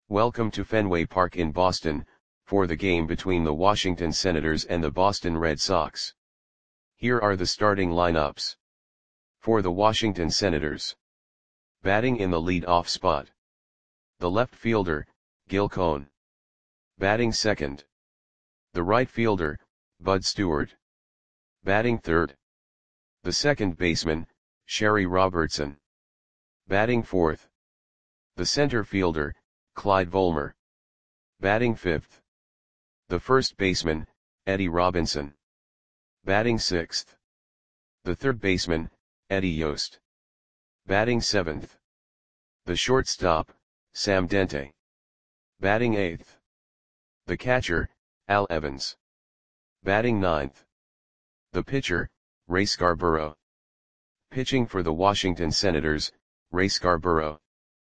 Welcome to Fenway Park in Boston, for the game between the Washington Senators and the Boston Red Sox. Here are the starting lineups. For the Washington Senators. Batting in the lead-off spot. The left fielder, Gil Cone. Batting second. The right fielder, Bud Stewart. Batting third. The second baseman, Sherry Robertson. Batting fourth. The center fielder, Clyde Volmer. Batting fifth. The first baseman, Eddie Robinson. Batting sixth. The third baseman, Eddie Yost. Batting seventh. The shortstop, Sam Dente. Batting eighth. The catcher, Al Evans. Batting ninth. The pitcher, Ray Scarborough. Pitching for the Washington Senators, Ray Scarborough.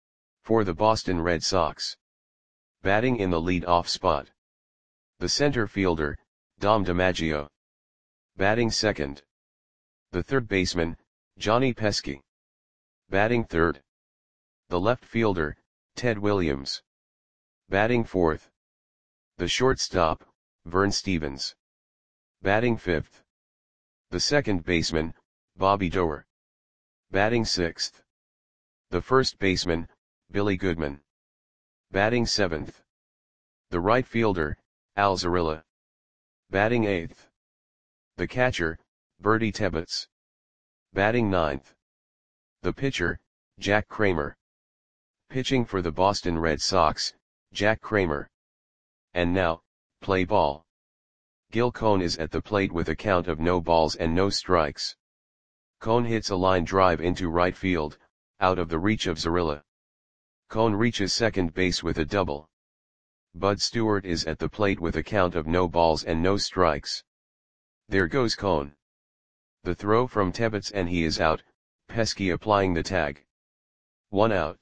For the Boston Red Sox. Batting in the lead-off spot. The center fielder, Dom DiMaggio. Batting second. The third baseman, Johnny Pesky. Batting third. The left fielder, Ted Williams. Batting fourth. The shortstop, Vern Stephens. Batting fifth. The second baseman, Bobby Doerr. Batting sixth. The first baseman, Billy Goodman. Batting seventh. The right fielder, Al Zarilla. Batting eighth. The catcher, Bertie Tebbetts. Batting ninth. The pitcher, Jack Kramer. Pitching for the Boston Red Sox, Jack Kramer. And now, play ball. Gil Cone is at the plate with a count of no balls and no strikes. Cone hits a line drive into right field, out of the reach of Zarilla. Cone reaches second base with a double. Bud Stewart is at the plate with a count of no balls and no strikes. There goes Cone. The throw from Tebbetts and he is out, Pesky applying the tag. 1 out.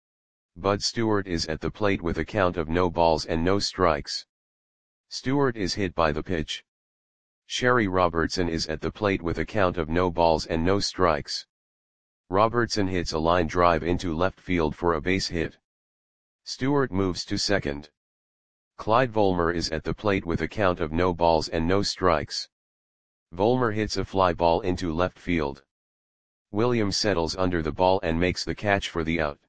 Bud Stewart is at the plate with a count of no balls and no strikes. Stewart is hit by the pitch. Sherry Robertson is at the plate with a count of no balls and no strikes. Robertson hits a line drive into left field for a base hit. Stewart moves to second. Clyde Volmer is at the plate with a count of no balls and no strikes. Volmer hits a fly ball into left field. Williams settles under the ball and makes the catch for the out.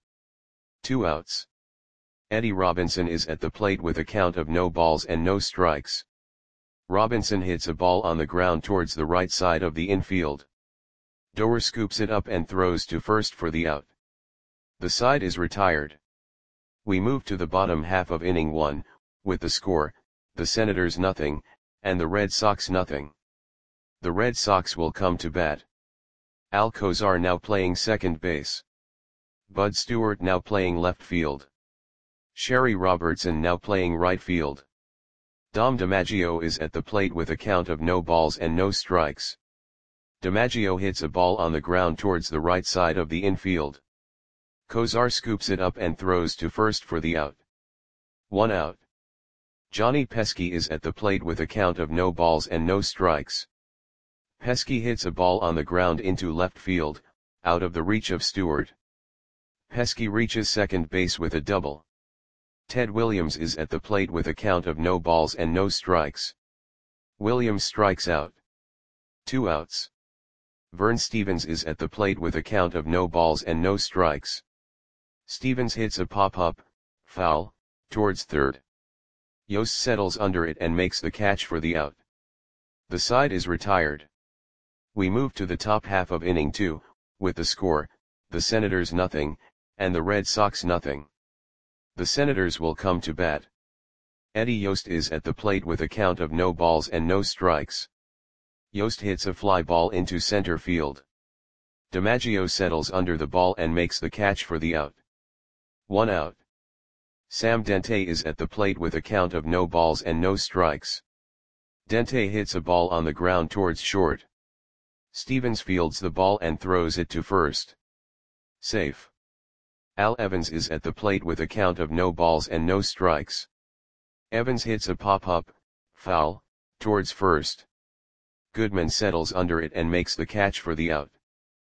2 outs. Eddie Robinson is at the plate with a count of no balls and no strikes. Robinson hits a ball on the ground towards the right side of the infield. Doerr scoops it up and throws to first for the out. The side is retired. We move to the bottom half of inning 1, with the score, the Senators 0, and the Red Sox 0. The Red Sox will come to bat. Al Kozar now playing second base. Bud Stewart now playing left field. Sherry Robertson now playing right field. Dom DiMaggio is at the plate with a count of no balls and no strikes. DiMaggio hits a ball on the ground towards the right side of the infield. Kozar scoops it up and throws to first for the out. 1 out. Johnny Pesky is at the plate with a count of no balls and no strikes. Pesky hits a ball on the ground into left field, out of the reach of Stewart. Pesky reaches second base with a double. Ted Williams is at the plate with a count of no balls and no strikes. Williams strikes out. 2 outs. Vern Stephens is at the plate with a count of no balls and no strikes. Stephens hits a pop-up, foul, towards third. Yost settles under it and makes the catch for the out. The side is retired. We move to the top half of inning 2, with the score, the Senators 0, and the Red Sox 0. The Senators will come to bat. Eddie Yost is at the plate with a count of no balls and no strikes. Yost hits a fly ball into center field. DiMaggio settles under the ball and makes the catch for the out. 1 out. Sam Dente is at the plate with a count of no balls and no strikes. Dente hits a ball on the ground towards short. Stephens fields the ball and throws it to first. Safe. Al Evans is at the plate with a count of no balls and no strikes. Evans hits a pop-up, foul, towards first. Goodman settles under it and makes the catch for the out.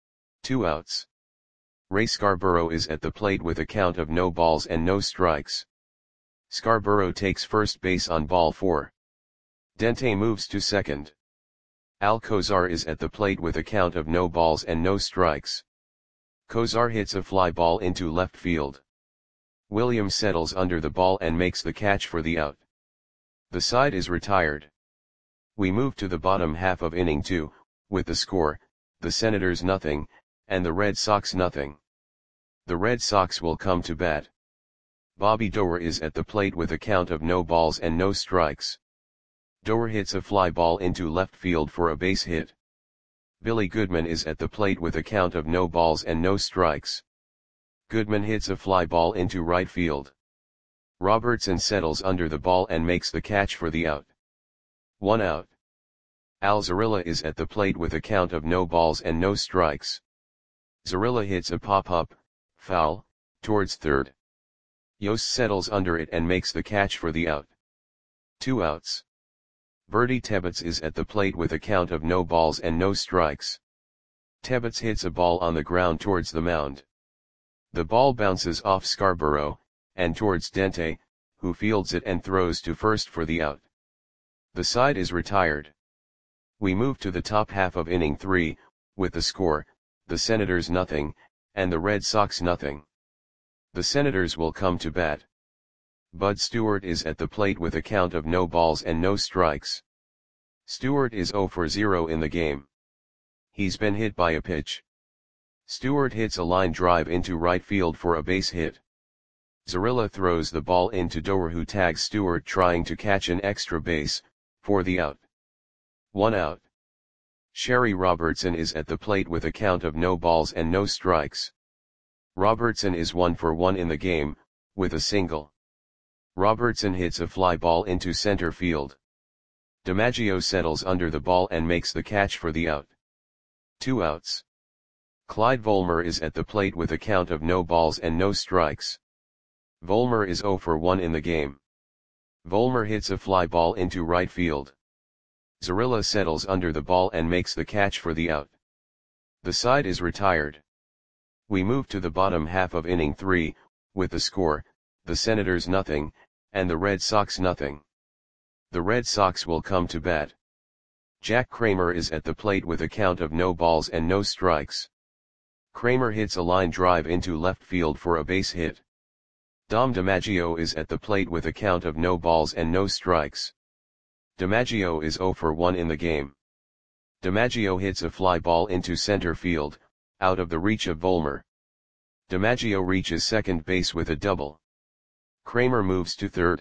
2 outs. Ray Scarborough is at the plate with a count of no balls and no strikes. Scarborough takes first base on ball 4. Dente moves to second. Alcozar is at the plate with a count of no balls and no strikes. Cozar hits a fly ball into left field. Williams settles under the ball and makes the catch for the out. The side is retired. We move to the bottom half of inning 2, with the score, the Senators nothing, and the Red Sox nothing. The Red Sox will come to bat. Bobby Doerr is at the plate with a count of no balls and no strikes. Doerr hits a fly ball into left field for a base hit. Billy Goodman is at the plate with a count of no balls and no strikes. Goodman hits a fly ball into right field. Robertson settles under the ball and makes the catch for the out. 1 out. Al Zarilla is at the plate with a count of no balls and no strikes. Zarilla hits a pop-up, foul, towards third. Yost settles under it and makes the catch for the out. 2 outs. Bertie Tebbets is at the plate with a count of no balls and no strikes. Tebbets hits a ball on the ground towards the mound. The ball bounces off Scarborough, and towards Dente, who fields it and throws to first for the out. The side is retired. We move to the top half of inning 3, with the score, the Senators nothing, and the Red Sox nothing. The Senators will come to bat. Bud Stewart is at the plate with a count of no balls and no strikes. Stewart is 0 for 0 in the game. He's been hit by a pitch. Stewart hits a line drive into right field for a base hit. Zarilla throws the ball into Doerr, who tags Stewart trying to catch an extra base, for the out. 1 out. Sherry Robertson is at the plate with a count of no balls and no strikes. Robertson is 1 for 1 in the game, with a single. Robertson hits a fly ball into center field. DiMaggio settles under the ball and makes the catch for the out. 2 outs. Clyde Volmer is at the plate with a count of no balls and no strikes. Volmer is 0 for 1 in the game. Volmer hits a fly ball into right field. Zarilla settles under the ball and makes the catch for the out. The side is retired. We move to the bottom half of inning 3, with the score, the Senators nothing, and the Red Sox nothing. The Red Sox will come to bat. Jack Kramer is at the plate with a count of no balls and no strikes. Kramer hits a line drive into left field for a base hit. Dom DiMaggio is at the plate with a count of no balls and no strikes. DiMaggio is 0 for 1 in the game. DiMaggio hits a fly ball into center field, out of the reach of Volmer. DiMaggio reaches second base with a double. Kramer moves to third.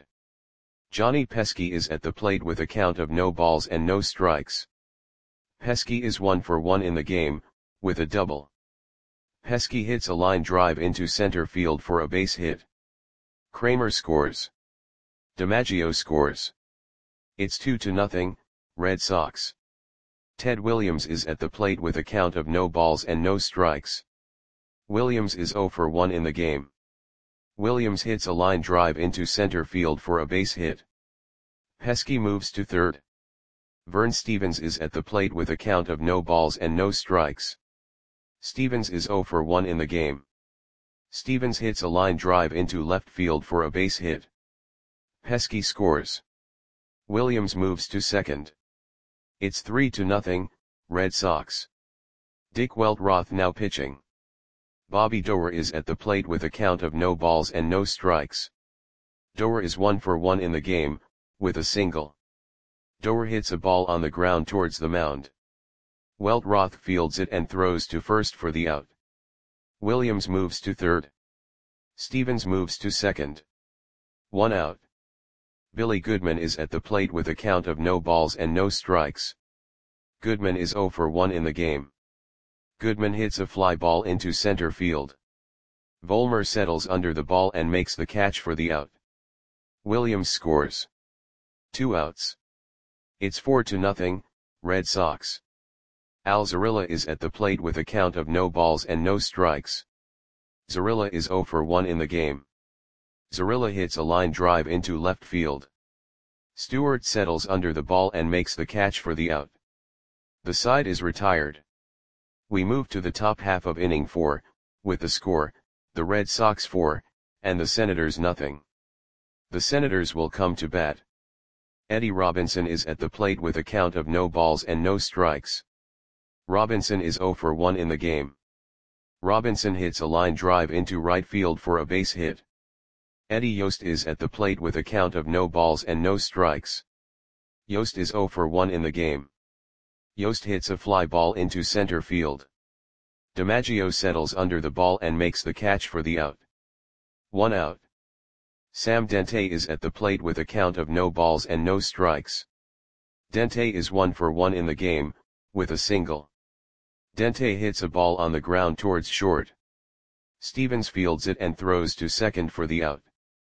Johnny Pesky is at the plate with a count of no balls and no strikes. Pesky is 1 for 1 in the game, with a double. Pesky hits a line drive into center field for a base hit. Kramer scores. DiMaggio scores. It's 2-0, Red Sox. Ted Williams is at the plate with a count of no balls and no strikes. Williams is 0 for 1 in the game. Williams hits a line drive into center field for a base hit. Pesky moves to third. Vern Stevens is at the plate with a count of no balls and no strikes. Stevens is 0 for 1 in the game. Stevens hits a line drive into left field for a base hit. Pesky scores. Williams moves to second. It's 3-0, Red Sox. Dick Weltroth now pitching. Bobby Doerr is at the plate with a count of no balls and no strikes. Doerr is 1 for 1 in the game, with a single. Doerr hits a ball on the ground towards the mound. Weltroth fields it and throws to first for the out. Williams moves to third. Stevens moves to second. 1 out. Billy Goodman is at the plate with a count of no balls and no strikes. Goodman is 0 for 1 in the game. Goodman hits a fly ball into center field. Volmer settles under the ball and makes the catch for the out. Williams scores. 2 outs. It's 4-0, Red Sox. Al Zarilla is at the plate with a count of no balls and no strikes. Zarilla is 0 for 1 in the game. Zarilla hits a line drive into left field. Stewart settles under the ball and makes the catch for the out. The side is retired. We move to the top half of inning 4, with the score, the Red Sox 4, and the Senators nothing. The Senators will come to bat. Eddie Robinson is at the plate with a count of no balls and no strikes. Robinson is 0 for 1 in the game. Robinson hits a line drive into right field for a base hit. Eddie Yost is at the plate with a count of no balls and no strikes. Yost is 0 for 1 in the game. Yost hits a fly ball into center field. DiMaggio settles under the ball and makes the catch for the out. 1 out. Sam Dente is at the plate with a count of no balls and no strikes. Dente is 1 for 1 in the game, with a single. Dente hits a ball on the ground towards short. Stevens fields it and throws to second for the out.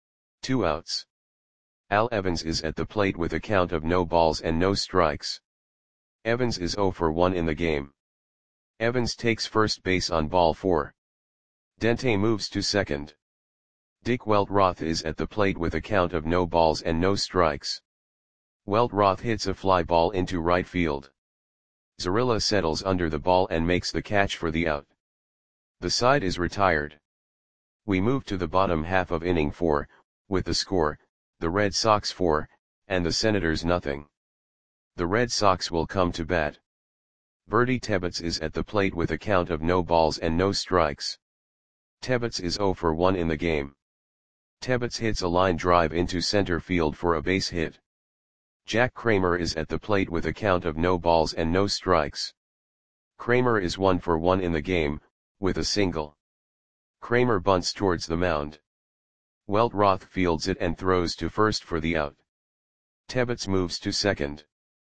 2 outs. Al Evans is at the plate with a count of no balls and no strikes. Evans is 0 for 1 in the game. Evans takes first base on ball 4. Dente moves to second. Dick Weltroth is at the plate with a count of no balls and no strikes. Weltroth hits a fly ball into right field. Zarilla settles under the ball and makes the catch for the out. The side is retired. We move to the bottom half of inning 4, with the score, the Red Sox 4, and the Senators nothing. The Red Sox will come to bat. Bertie Tebbetts is at the plate with a count of no balls and no strikes. Tebbetts is 0 for 1 in the game. Tebbetts hits a line drive into center field for a base hit. Jack Kramer is at the plate with a count of no balls and no strikes. Kramer is 1 for 1 in the game, with a single. Kramer bunts towards the mound. Weltroth fields it and throws to first for the out. Tebbetts moves to second.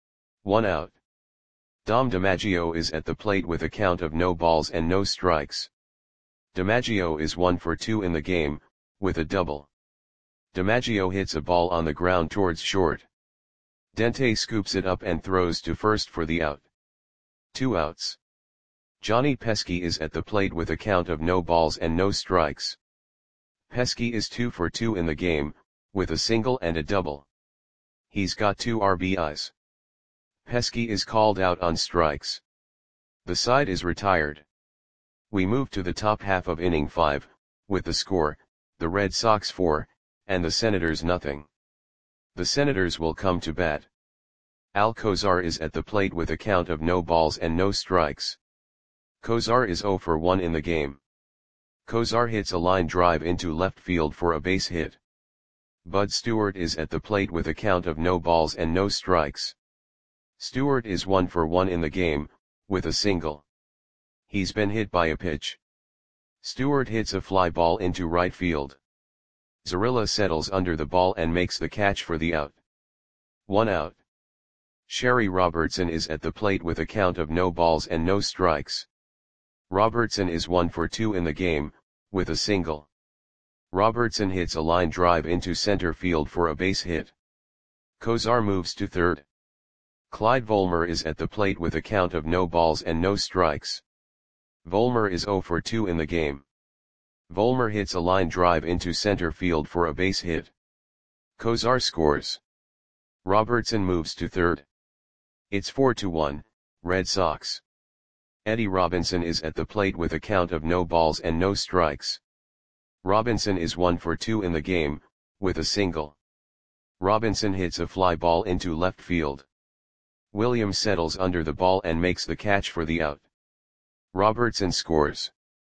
1 out. Dom DiMaggio is at the plate with a count of no balls and no strikes. DiMaggio is 1 for 2 in the game, with a double. DiMaggio hits a ball on the ground towards short. Dente scoops it up and throws to first for the out. 2 outs. Johnny Pesky is at the plate with a count of no balls and no strikes. Pesky is 2 for 2 in the game, with a single and a double. He's got 2 RBIs. Pesky is called out on strikes. The side is retired. We move to the top half of inning 5, with the score, the Red Sox 4, and the Senators nothing. The Senators will come to bat. Al Kozar is at the plate with a count of no balls and no strikes. Kozar is 0 for 1 in the game. Kozar hits a line drive into left field for a base hit. Bud Stewart is at the plate with a count of no balls and no strikes. Stewart is 1 for 1 in the game, with a single. He's been hit by a pitch. Stewart hits a fly ball into right field. Zarilla settles under the ball and makes the catch for the out. 1 out. Sherry Robertson is at the plate with a count of no balls and no strikes. Robertson is 1 for 2 in the game, with a single. Robertson hits a line drive into center field for a base hit. Kozar moves to third. Clyde Volmer is at the plate with a count of no balls and no strikes. Volmer is 0 for 2 in the game. Volmer hits a line drive into center field for a base hit. Kozar scores. Robertson moves to third. It's 4-1, Red Sox. Eddie Robinson is at the plate with a count of no balls and no strikes. Robinson is 1 for 2 in the game, with a single. Robinson hits a fly ball into left field. Williams settles under the ball and makes the catch for the out. Robertson scores.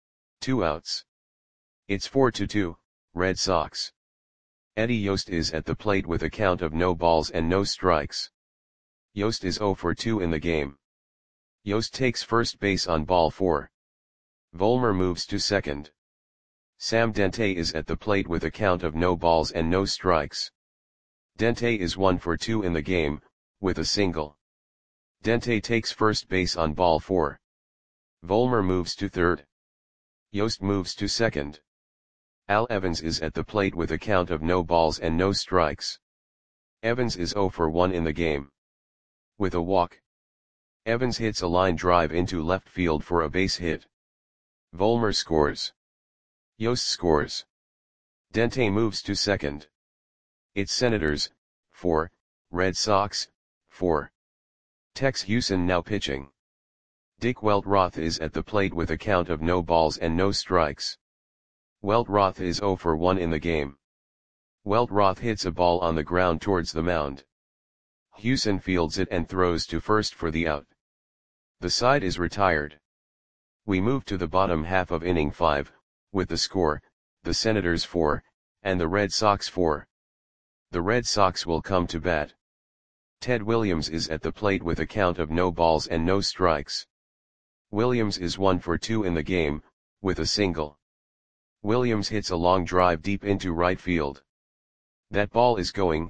2 outs. It's 4-2, Red Sox. Eddie Yost is at the plate with a count of no balls and no strikes. Yost is 0 for 2 in the game. Yost takes first base on ball 4. Volmer moves to second. Sam Dente is at the plate with a count of no balls and no strikes. Dente is 1 for 2 in the game, with a single. Dente takes first base on ball 4. Volmer moves to third. Yost moves to second. Al Evans is at the plate with a count of no balls and no strikes. Evans is 0 for 1 in the game. With a walk. Evans hits a line drive into left field for a base hit. Volmer scores. Yost scores. Dente moves to second. It's Senators, 4, Red Sox, 4. Tex Houston now pitching. Dick Weltroth is at the plate with a count of no balls and no strikes. Weltroth is 0 for 1 in the game. Weltroth hits a ball on the ground towards the mound. Hewson fields it and throws to first for the out. The side is retired. We move to the bottom half of inning 5, with the score, the Senators 4, and the Red Sox 4. The Red Sox will come to bat. Ted Williams is at the plate with a count of no balls and no strikes. Williams is 1 for 2 in the game, with a single. Williams hits a long drive deep into right field. That ball is gone.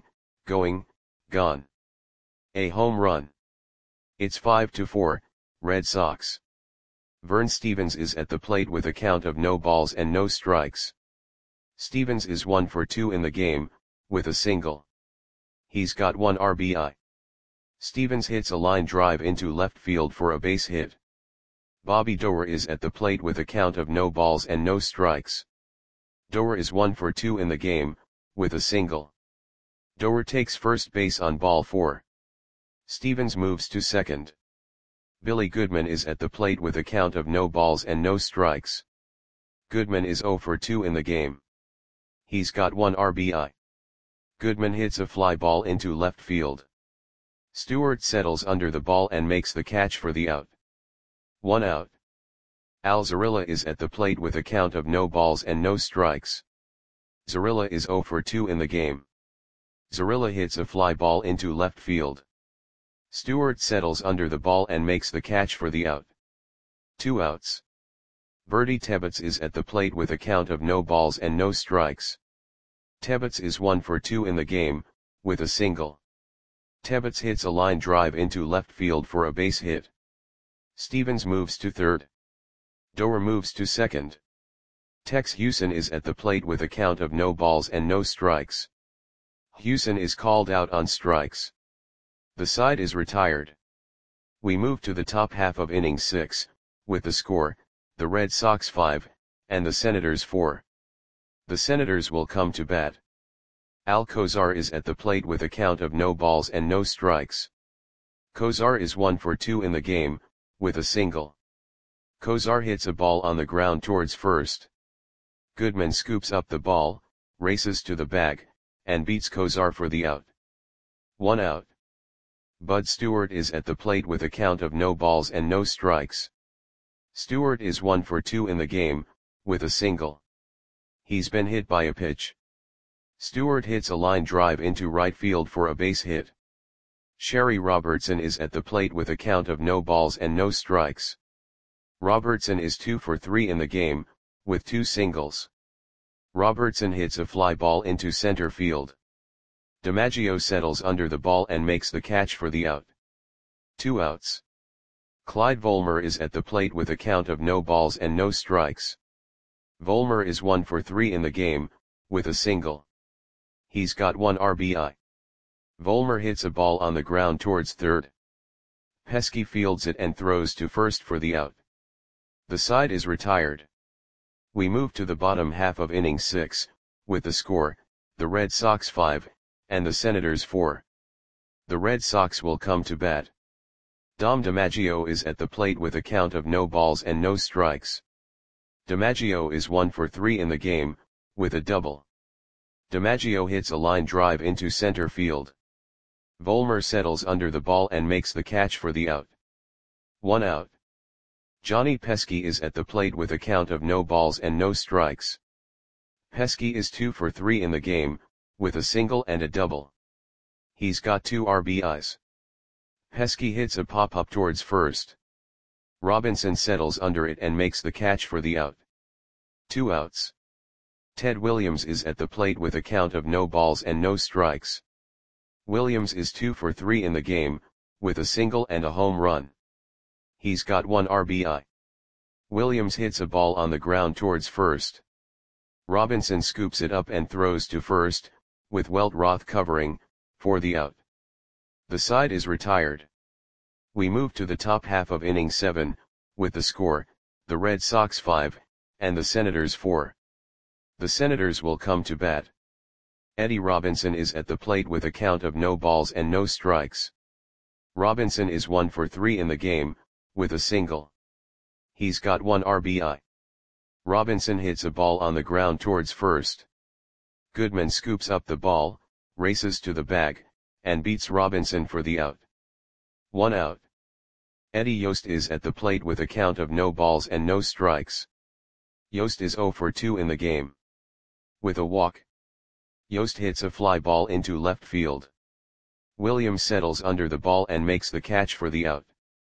A home run. It's 5-4, Red Sox. Vern Stevens is at the plate with a count of no balls and no strikes. Stevens is 1 for 2 in the game, with a single. He's got 1 RBI. Stevens hits a line drive into left field for a base hit. Bobby Doerr is at the plate with a count of no balls and no strikes. Doerr is 1 for 2 in the game, with a single. Doerr takes first base on ball 4. Stevens moves to second. Billy Goodman is at the plate with a count of no balls and no strikes. Goodman is 0 for 2 in the game. He's got 1 RBI. Goodman hits a fly ball into left field. Stewart settles under the ball and makes the catch for the out. 1 out. Al Zarilla is at the plate with a count of no balls and no strikes. Zarilla is 0 for 2 in the game. Zarilla hits a fly ball into left field. Stewart settles under the ball and makes the catch for the out. 2 outs. Bertie Tebbetts is at the plate with a count of no balls and no strikes. Tebbetts is 1 for 2 in the game, with a single. Tebbetts hits a line drive into left field for a base hit. Stevens moves to third. Doerr moves to second. Tex Hewson is at the plate with a count of no balls and no strikes. Hewson is called out on strikes. The side is retired. We move to the top half of inning 6, with the score, the Red Sox 5, and the Senators 4. The Senators will come to bat. Al Kozar is at the plate with a count of no balls and no strikes. Kozar is 1 for 2 in the game, with a single. Kozar hits a ball on the ground towards first. Goodman scoops up the ball, races to the bag, and beats Kozar for the out. 1 out. Bud Stewart is at the plate with a count of no balls and no strikes. Stewart is 1 for 2 in the game, with a single. He's been hit by a pitch. Stewart hits a line drive into right field for a base hit. Sherry Robertson is at the plate with a count of no balls and no strikes. Robertson is 2 for 3 in the game, with 2 singles. Robertson hits a fly ball into center field. DiMaggio settles under the ball and makes the catch for the out. 2 outs. Clyde Volmer is at the plate with a count of no balls and no strikes. Volmer is 1 for 3 in the game, with a single. He's got 1 RBI. Volmer hits a ball on the ground towards third. Pesky fields it and throws to first for the out. The side is retired. We move to the bottom half of inning 6, with the score, the Red Sox 5, and the Senators 4. The Red Sox will come to bat. Dom DiMaggio is at the plate with a count of no balls and no strikes. DiMaggio is 1 for 3 in the game, with a double. DiMaggio hits a line drive into center field. Volmer settles under the ball and makes the catch for the out. 1 out. Johnny Pesky is at the plate with a count of no balls and no strikes. Pesky is 2 for 3 in the game, with a single and a double. He's got 2 RBIs. Pesky hits a pop-up towards first. Robinson settles under it and makes the catch for the out. 2 outs. Ted Williams is at the plate with a count of no balls and no strikes. Williams is 2 for 3 in the game, with a single and a home run. He's got 1 RBI. Williams hits a ball on the ground towards first. Robinson scoops it up and throws to first, with Weltroth covering, for the out. The side is retired. We move to the top half of inning 7, with the score, the Red Sox 5, and the Senators 4. The Senators will come to bat. Eddie Robinson is at the plate with a count of no balls and no strikes. Robinson is 1 for 3 in the game, with a single. He's got 1 RBI. Robinson hits a ball on the ground towards first. Goodman scoops up the ball, races to the bag, and beats Robinson for the out. 1 out. Eddie Yost is at the plate with a count of no balls and no strikes. Yost is 0 for 2 in the game. With a walk, Yost hits a fly ball into left field. Williams settles under the ball and makes the catch for the out.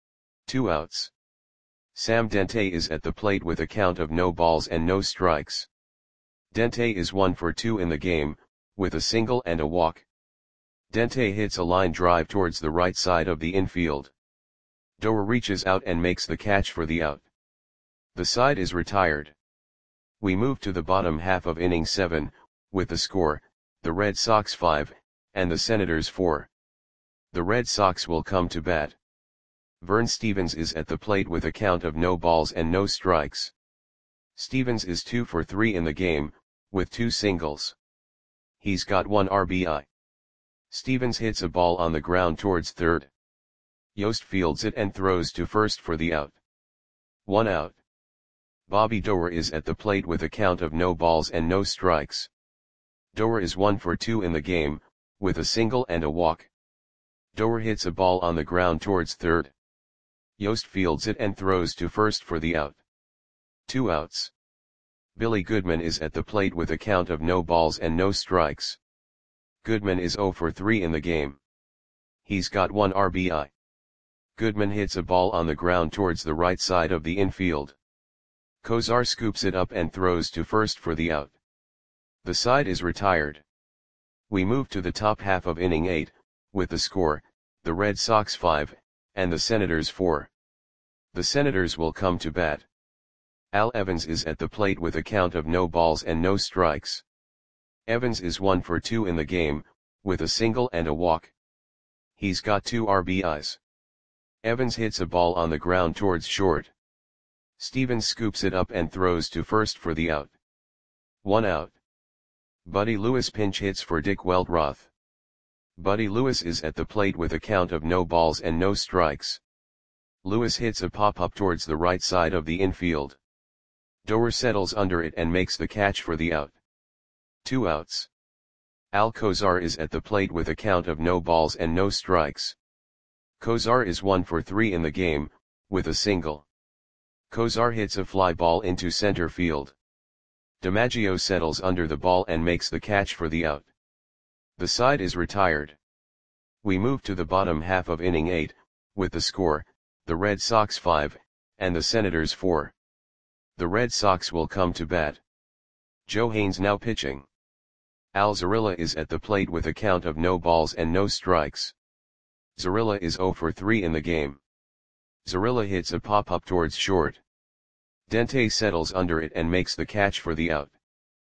2 outs. Sam Dente is at the plate with a count of no balls and no strikes. Dente is 1 for 2 in the game, with a single and a walk. Dente hits a line drive towards the right side of the infield. Doer reaches out and makes the catch for the out. The side is retired. We move to the bottom half of inning 7, with the score, the Red Sox 5, and the Senators 4. The Red Sox will come to bat. Vern Stevens is at the plate with a count of no balls and no strikes. Stevens is 2 for 3 in the game, with 2 singles. He's got 1 RBI. Stevens hits a ball on the ground towards third. Yost fields it and throws to first for the out. 1 out. Bobby Doer is at the plate with a count of no balls and no strikes. Doer is 1 for 2 in the game, with a single and a walk. Doer hits a ball on the ground towards third. Yost fields it and throws to first for the out. 2 outs. Billy Goodman is at the plate with a count of no balls and no strikes. Goodman is 0 for 3 in the game. He's got 1 RBI. Goodman hits a ball on the ground towards the right side of the infield. Kozar scoops it up and throws to first for the out. The side is retired. We move to the top half of inning 8, with the score, the Red Sox 5, and the Senators 4. The Senators will come to bat. Al Evans is at the plate with a count of no balls and no strikes. Evans is 1 for 2 in the game, with a single and a walk. He's got 2 RBIs. Evans hits a ball on the ground towards short. Stevens scoops it up and throws to first for the out. 1 out. Buddy Lewis pinch hits for Dick Weltroth. Buddy Lewis is at the plate with a count of no balls and no strikes. Lewis hits a pop-up towards the right side of the infield. Doer settles under it and makes the catch for the out. 2 outs. Al Kozar is at the plate with a count of no balls and no strikes. Kozar is 1 for 3 in the game, with a single. Kozar hits a fly ball into center field. DiMaggio settles under the ball and makes the catch for the out. The side is retired. We move to the bottom half of inning 8, with the score, the Red Sox 5, and the Senators 4. The Red Sox will come to bat. Joe Haynes now pitching. Al Zarilla is at the plate with a count of no balls and no strikes. Zarilla is 0 for 3 in the game. Zarilla hits a pop-up towards short. Dente settles under it and makes the catch for the out.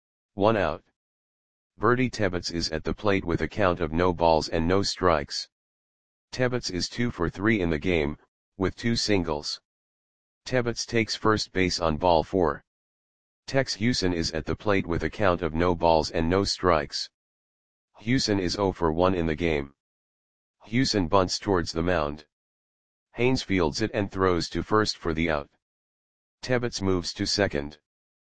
1 out. Verdi Tebbets is at the plate with a count of no balls and no strikes. Tebbets is 2 for 3 in the game, with 2 singles. Tebbets takes first base on ball 4. Tex Hewson is at the plate with a count of no balls and no strikes. Hewson is 0 for 1 in the game. Hewson bunts towards the mound. Haynes fields it and throws to first for the out. Tebbets moves to second.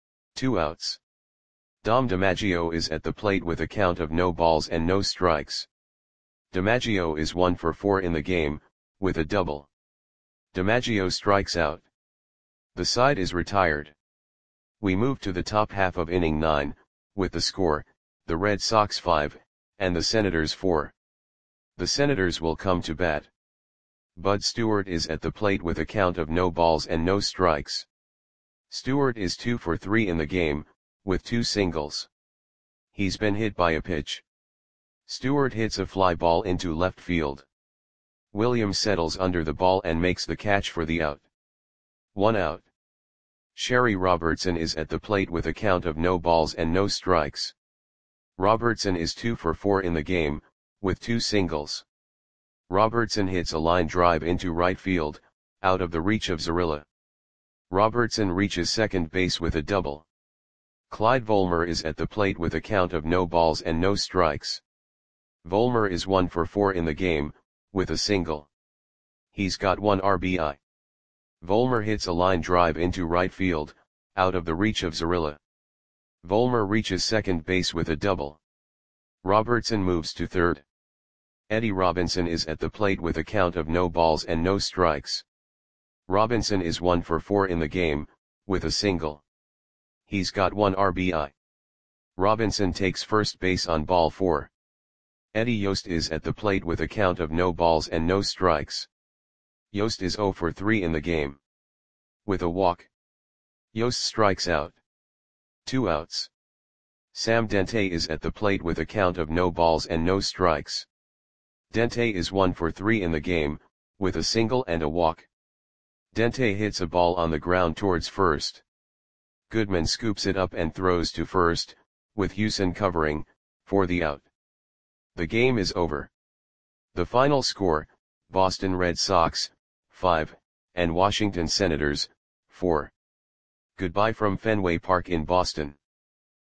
2 outs. Dom DiMaggio is at the plate with a count of no balls and no strikes. DiMaggio is 1 for 4 in the game, with a double. DiMaggio strikes out. The side is retired. We move to the top half of inning 9, with the score, the Red Sox 5, and the Senators 4. The Senators will come to bat. Bud Stewart is at the plate with a count of no balls and no strikes. Stewart is 2 for 3 in the game, with 2 singles. He's been hit by a pitch. Stewart hits a fly ball into left field. Williams settles under the ball and makes the catch for the out. 1 out. Sherry Robertson is at the plate with a count of no balls and no strikes. Robertson is 2 for 4 in the game, with 2 singles. Robertson hits a line drive into right field, out of the reach of Zarilla. Robertson reaches second base with a double. Clyde Volmer is at the plate with a count of no balls and no strikes. Volmer is 1 for 4 in the game, with a single. He's got 1 RBI. Volmer hits a line drive into right field, out of the reach of Zarilla. Vollmer reaches second base with a double. Robertson moves to third. Eddie Robinson is at the plate with a count of no balls and no strikes. Robinson is 1 for 4 in the game, with a single. He's got 1 RBI. Robinson takes first base on ball 4. Eddie Yost is at the plate with a count of no balls and no strikes. Yost is 0 for 3 in the game. With a walk. Yost strikes out. 2 outs. Sam Dente is at the plate with a count of no balls and no strikes. Dente is 1 for 3 in the game, with a single and a walk. Dente hits a ball on the ground towards first. Goodman scoops it up and throws to first, with Hewson covering, for the out. The game is over. The final score, Boston Red Sox, 5, and Washington Senators, 4. Goodbye from Fenway Park in Boston.